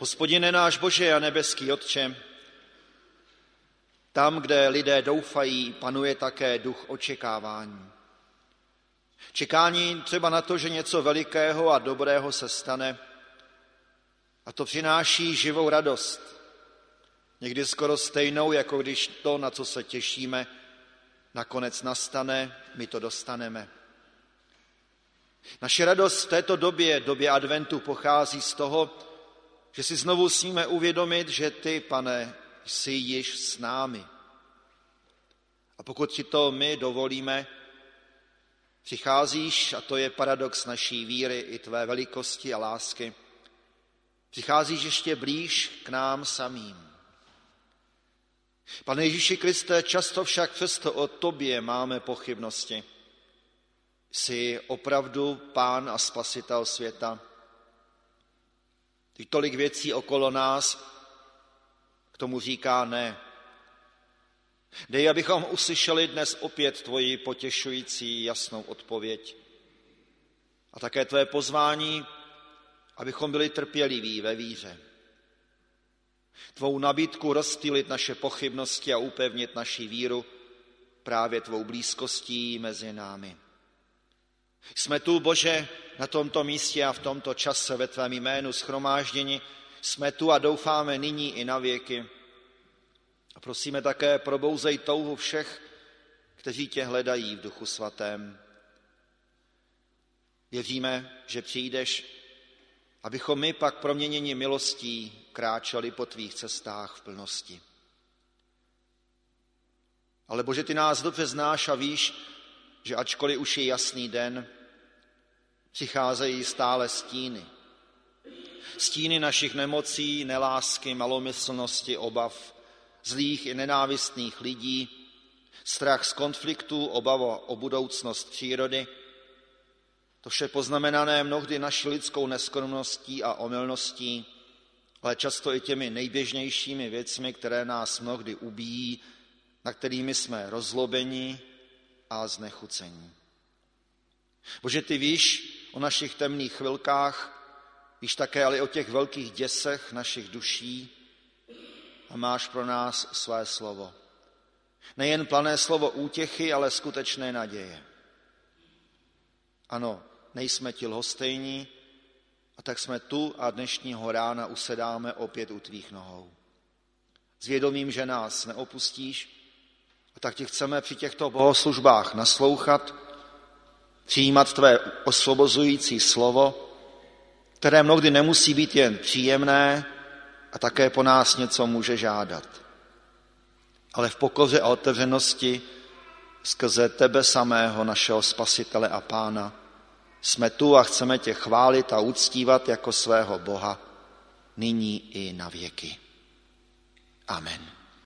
Hospodine náš Bože a nebeský Otče, tam, kde lidé doufají, panuje také duch očekávání. Čekání třeba na to, že něco velikého a dobrého se stane, a to přináší živou radost. Někdy skoro stejnou, jako když to, na co se těšíme, nakonec nastane, my to dostaneme. Naše radost v této době adventu, pochází z toho, že si znovu smíme uvědomit, že ty, Pane, jsi již s námi. A pokud ti to my dovolíme, přicházíš, a to je paradox naší víry i tvé velikosti a lásky, přicházíš ještě blíž k nám samým. Pane Ježíši Kriste, často však přesto o tobě máme pochybnosti. Jsi opravdu Pán a Spasitel světa. Ty tolik věcí okolo nás k tomu říká ne. Dej, abychom uslyšeli dnes opět tvoji potěšující jasnou odpověď a také tvé pozvání, abychom byli trpěliví ve víře. Tvou nabídku rozptýlit naše pochybnosti a upevnit naši víru právě tvou blízkostí mezi námi. Jsme tu, Bože, na tomto místě a v tomto čase ve tvém jménu shromážděni. Jsme tu a doufáme nyní i na věky. A prosíme také, probouzej touhu všech, kteří tě hledají v Duchu Svatém. Věříme, že přijdeš, abychom my pak proměněni milostí kráčeli po tvých cestách v plnosti. Ale Bože, ty nás dobře znáš a víš, že ačkoliv už je jasný den, přicházejí stále stíny. Stíny našich nemocí, nelásky, malomyslnosti, obav, zlých i nenávistných lidí, strach z konfliktů, obava o budoucnost přírody, to vše poznamenané mnohdy naší lidskou neskromností a omylností, ale často i těmi nejběžnějšími věcmi, které nás mnohdy ubíjí, na kterými jsme rozlobeni a znechucení. Bože, ty víš o našich temných chvilkách, víš také ale o těch velkých děsech našich duší a máš pro nás své slovo. Nejen plané slovo útěchy, ale skutečné naděje. Ano, nejsme ti lhostejní, a tak jsme tu a dnešního rána usedáme opět u tvých nohou. S vědomím, že nás neopustíš, a tak ti chceme při těchto bohoslužbách naslouchat, přijímat tvé osvobozující slovo, které mnohdy nemusí být jen příjemné a také po nás něco může žádat. Ale v pokoře a otevřenosti skrze tebe samého, našeho Spasitele a Pána, jsme tu a chceme tě chválit a uctívat jako svého Boha, nyní i na věky. Amen.